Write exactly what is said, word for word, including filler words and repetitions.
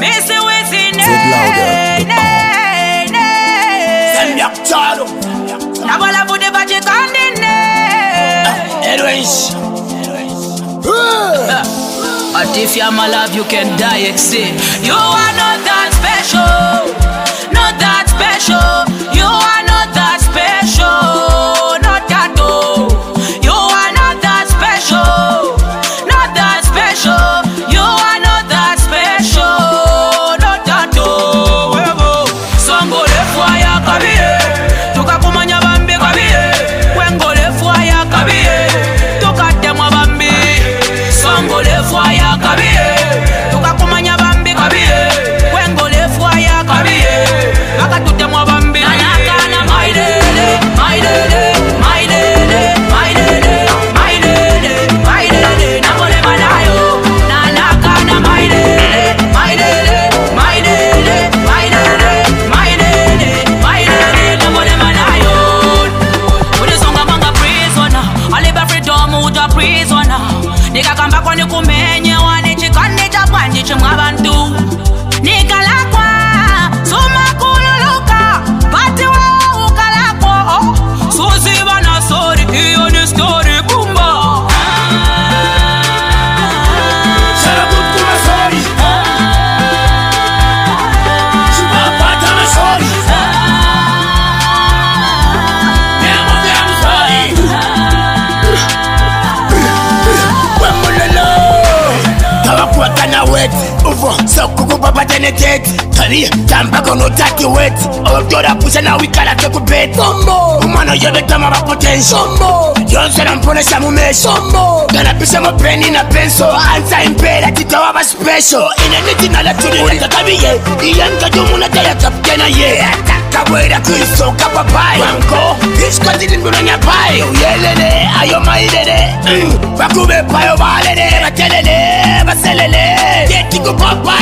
Missy Wizzy, nay, nay, nay. Send me up, Charlo. Nabola for the budget on the nay. Edwin's. But if you're my love, you can die, see. You are not that special. Not that special. You are not that special. Not that oh. You are not that special. Not that special. You are not that special. Not that oh. Songo le fwaya kabiye. Tuka kumanya bambi kabiye. Wengo le fwaya kabiye. Tuka temwa bambi. Songo le fwaya kabiye. Tuka kumanya bambi kabiye. Wengo le fwaya kabiye. Baka tutemwa bambi. Nanakana my lady, my lady, my lady, my lady, my lady, my lady. Nabole malayo. Nanakana my lady, my lady, my lady, my lady, my lady, my lady. Nabole malayo. Unisonga manga prisoner. Aliba freedom uja prisoner. Nika kamba kwa nikumenye wane chikane chapanje chimwabantu. Nika lakwa suma kululuka pati wa ukalakwa. Suzi bana sorry hiyo ni story bumba. Shara kutuma sorry. Shubapata na sorry. Nemo nemo sorry. Wemulelo. Tawakuweka na wet. Uvo sokuku baba tenetet. Tari tamba kono taki wet. Odora pusha na wikala teku bet. Sombo. Umano yobe tama wa potential. Sombo. Yonse na mpone sa mume. Sombo. Gana pisha mo peni na penso. Ansa impera titawa ba special. Ineniti na la tuni. Ulika kabiye. Iyanka jumuna taya kapkena ye. Ataka wera kuiso kapapai. Wanko. Iska tilimbuna nyapai. Uyelele. Ayo mailele. Bakube payo balele. Batelele. Baselele. Yetiku papai.